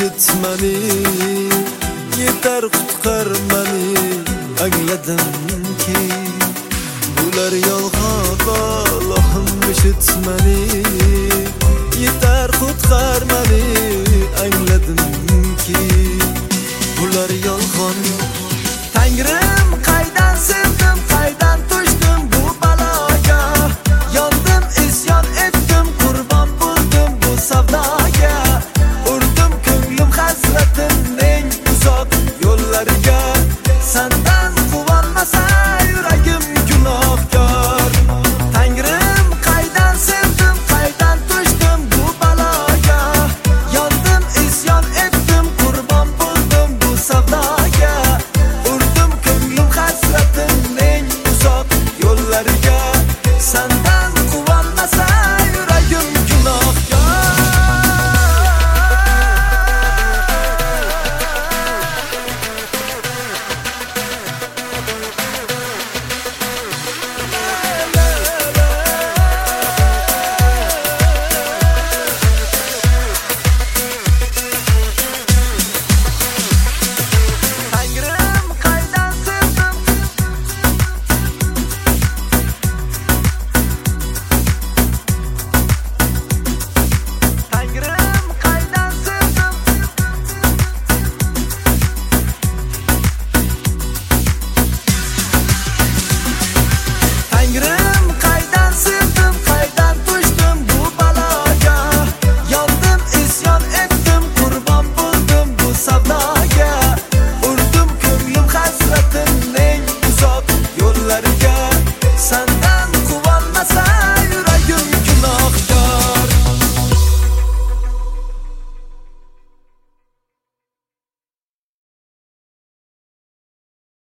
eshitmani, yetar qutqar mani. Angladimki bular yolg'on, Allohim eshitmani, yetar qutqar mani. Angladimki bular yolg'on. Tangrim qaydan sevdim, qaydan tushdim bu baloga. Yondim, isyon etdim, qurbon bo'ldim bu savdoga. Urdim ko'nglim hasratimning uzoq yo'llariga. Sendan quvonmasa yuragim gunohkor. Tangrim qaydan sevdim, qaydan tushdim bu baloga. Yondim, isyon etdim, qurbon bo'ldim bu savdoga. Urdim ko'nglim hasratimning uzoq yo'llariga. Sendan quvonmasa yuragim gunohkor. Tangrim qaydan sevdim, qaydan tushdim bu baloga. Yondim, isyon etdim, qurbon bo'ldim bu savdoga. Urdim ko'nglim hasratimning uzoq yo'llariga.